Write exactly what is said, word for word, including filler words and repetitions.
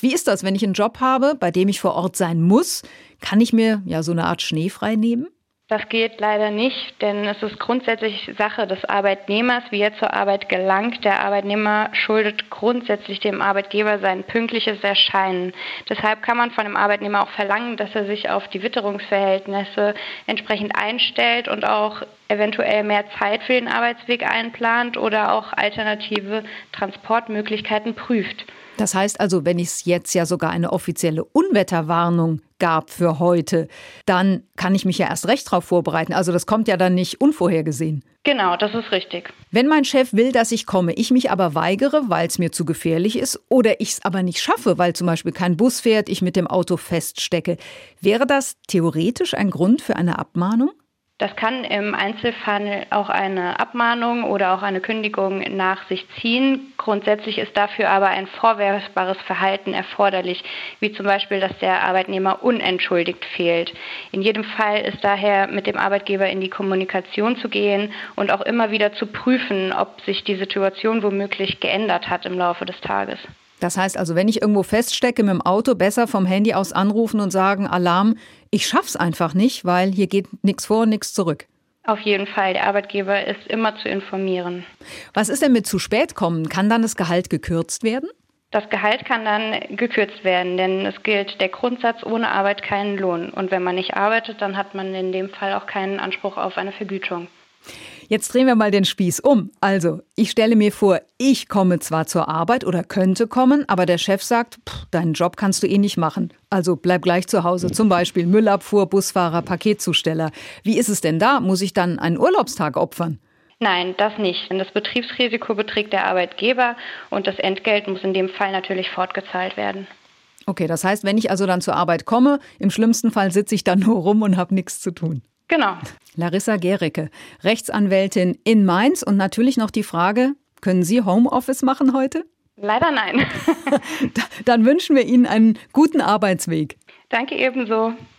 Wie ist das, wenn ich einen Job habe, bei dem ich vor Ort sein muss? Kann ich mir ja so eine Art schneefrei nehmen? Das geht leider nicht, denn es ist grundsätzlich Sache des Arbeitnehmers, wie er zur Arbeit gelangt. Der Arbeitnehmer schuldet grundsätzlich dem Arbeitgeber sein pünktliches Erscheinen. Deshalb kann man von dem Arbeitnehmer auch verlangen, dass er sich auf die Witterungsverhältnisse entsprechend einstellt und auch eventuell mehr Zeit für den Arbeitsweg einplant oder auch alternative Transportmöglichkeiten prüft. Das heißt also, wenn es jetzt ja sogar eine offizielle Unwetterwarnung gab für heute, dann kann ich mich ja erst recht darauf vorbereiten. Also das kommt ja dann nicht unvorhergesehen. Genau, das ist richtig. Wenn mein Chef will, dass ich komme, ich mich aber weigere, weil es mir zu gefährlich ist oder ich es aber nicht schaffe, weil zum Beispiel kein Bus fährt, ich mit dem Auto feststecke, wäre das theoretisch ein Grund für eine Abmahnung? Das kann im Einzelfall auch eine Abmahnung oder auch eine Kündigung nach sich ziehen. Grundsätzlich ist dafür aber ein vorwerfbares Verhalten erforderlich, wie zum Beispiel, dass der Arbeitnehmer unentschuldigt fehlt. In jedem Fall ist daher mit dem Arbeitgeber in die Kommunikation zu gehen und auch immer wieder zu prüfen, ob sich die Situation womöglich geändert hat im Laufe des Tages. Das heißt also, wenn ich irgendwo feststecke mit dem Auto, besser vom Handy aus anrufen und sagen, Alarm, ich schaff's einfach nicht, weil hier geht nichts vor, nichts zurück. Auf jeden Fall, der Arbeitgeber ist immer zu informieren. Was ist denn mit zu spät kommen? Kann dann das Gehalt gekürzt werden? Das Gehalt kann dann gekürzt werden, denn es gilt der Grundsatz, ohne Arbeit keinen Lohn. Und wenn man nicht arbeitet, dann hat man in dem Fall auch keinen Anspruch auf eine Vergütung. Jetzt drehen wir mal den Spieß um. Also, ich stelle mir vor, ich komme zwar zur Arbeit oder könnte kommen, aber der Chef sagt, pff, deinen Job kannst du eh nicht machen. Also bleib gleich zu Hause, zum Beispiel Müllabfuhr, Busfahrer, Paketzusteller. Wie ist es denn da? Muss ich dann einen Urlaubstag opfern? Nein, das nicht. Denn das Betriebsrisiko beträgt der Arbeitgeber und das Entgelt muss in dem Fall natürlich fortgezahlt werden. Okay, das heißt, wenn ich also dann zur Arbeit komme, im schlimmsten Fall sitze ich dann nur rum und habe nichts zu tun. Genau. Larissa Gericke, Rechtsanwältin in Mainz. Und natürlich noch die Frage, können Sie Homeoffice machen heute? Leider nein. Dann wünschen wir Ihnen einen guten Arbeitsweg. Danke ebenso.